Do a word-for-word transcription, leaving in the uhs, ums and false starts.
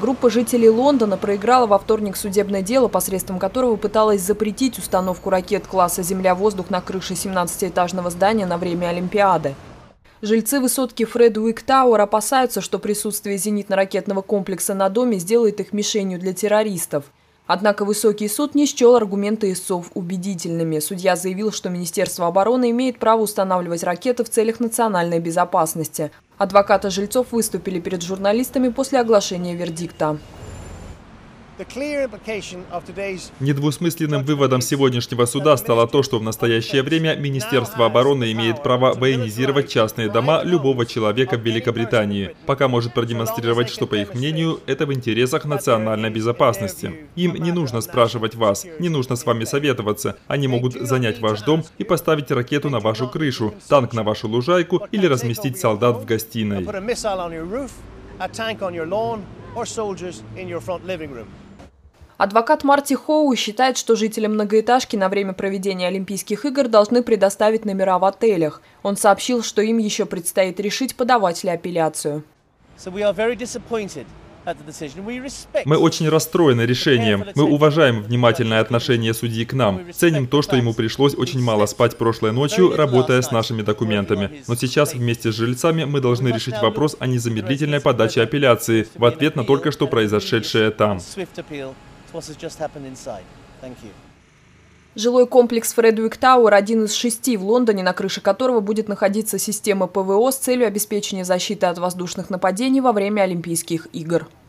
Группа жителей Лондона проиграла во вторник судебное дело, посредством которого пыталась запретить установку ракет класса «Земля-воздух» на крыше семнадцатиэтажного здания на время Олимпиады. Жильцы высотки Фредуик Тауэр опасаются, что присутствие зенитно-ракетного комплекса на доме сделает их мишенью для террористов. Однако высокий суд не счел аргументы истцов убедительными. Судья заявил, что Министерство обороны имеет право устанавливать ракеты в целях национальной безопасности. Адвокаты жильцов выступили перед журналистами после оглашения вердикта. Недвусмысленным выводом сегодняшнего суда стало то, что в настоящее время Министерство обороны имеет право военизировать частные дома любого человека в Великобритании, пока может продемонстрировать, что, по их мнению, это в интересах национальной безопасности. Им не нужно спрашивать вас, не нужно с вами советоваться. Они могут занять ваш дом и поставить ракету на вашу крышу, танк на вашу лужайку или разместить солдат в гостиной. Адвокат Марти Хоу считает, что жителям многоэтажки на время проведения Олимпийских игр должны предоставить номера в отелях. Он сообщил, что им еще предстоит решить, подавать ли апелляцию. Мы очень расстроены решением. Мы уважаем внимательное отношение судьи к нам. Ценим то, что ему пришлось очень мало спать прошлой ночью, работая с нашими документами. Но сейчас вместе с жильцами мы должны решить вопрос о незамедлительной подаче апелляции в ответ на только что произошедшее там. Жилой комплекс Фредуик Тауэр – один из шести в Лондоне, на крыше которого будет находиться система ПВО с целью обеспечения защиты от воздушных нападений во время Олимпийских игр.